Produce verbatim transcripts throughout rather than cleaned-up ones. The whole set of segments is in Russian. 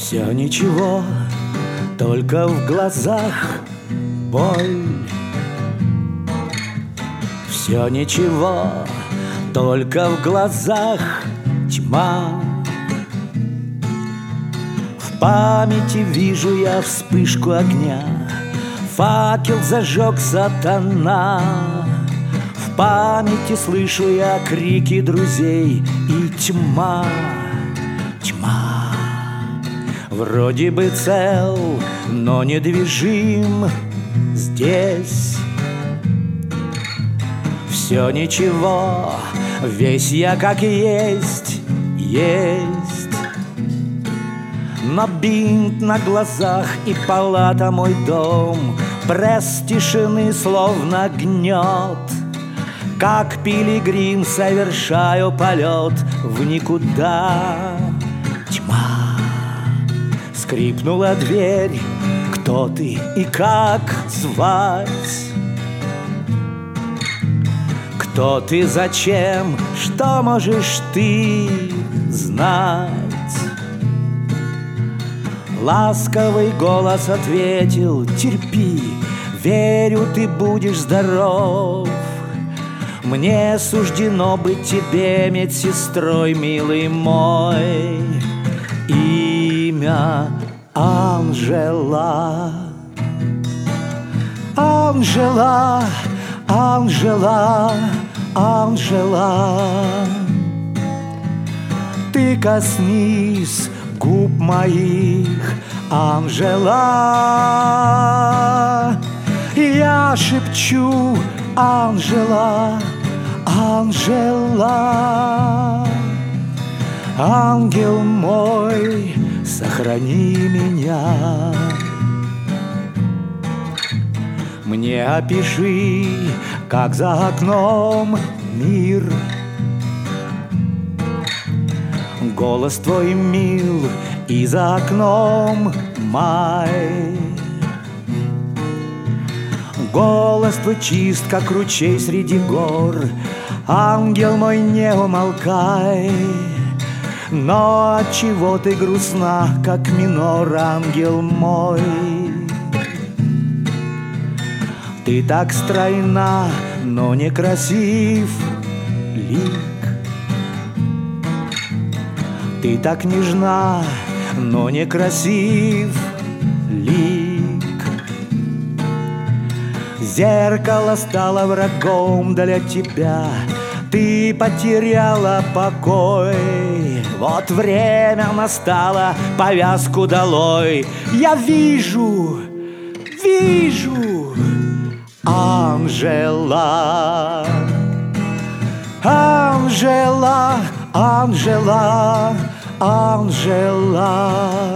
Все ничего, только в глазах боль. Все ничего, только в глазах тьма. В памяти вижу я вспышку огня, факел зажег сатана. В памяти слышу я крики друзей и тьма, тьма. Вроде бы цел, но недвижим здесь. Все ничего, весь я как есть, есть. Но бинт на глазах и палата мой дом, пресс тишины словно гнет. Как пилигрим совершаю полет в никуда. Тьма. Скрипнула дверь, кто ты и как звать? Кто ты, зачем, что можешь ты знать? Ласковый голос ответил: терпи, верю, ты будешь здоров. Мне суждено быть тебе медсестрой, милый мой. Имя Анжела. Анжела, Анжела, Анжела. Ты коснись губ моих, Анжела. Я шепчу: Анжела, Анжела. Ангел мой, сохрани меня. Мне опиши, как за окном мир. Голос твой мил, и за окном май. Голос твой чист, как ручей среди гор. Ангел мой, не умолкай. Но отчего ты грустна, как минор, ангел мой? Ты так стройна, но некрасив лик. Ты так нежна, но некрасив лик. Зеркало стало врагом для тебя, ты потеряла покой. Вот время настало, повязку долой. Я вижу, вижу Анжела. Анжела, Анжела, Анжела.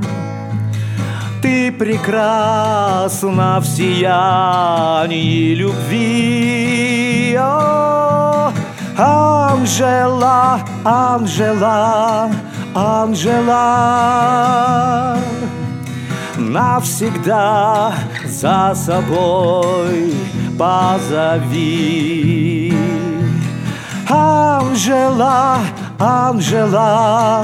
Ты прекрасна в сиянии любви. О, Анжела, Анжела, Анжела. Навсегда за собой позови. Анжела, Анжела,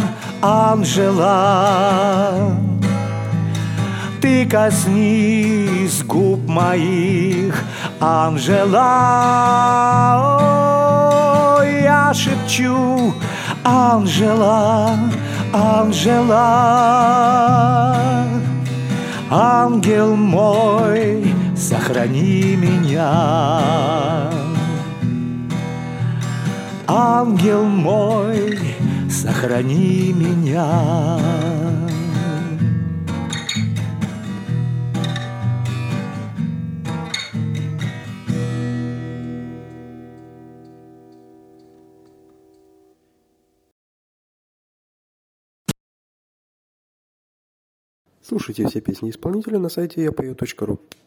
Анжела. Ты коснись губ моих, Анжела. О, я шепчу: Анжела, Анжела. Ангел мой, сохрани меня. Ангел мой, сохрани меня. Слушайте все песни исполнителя на сайте я пою точка ру.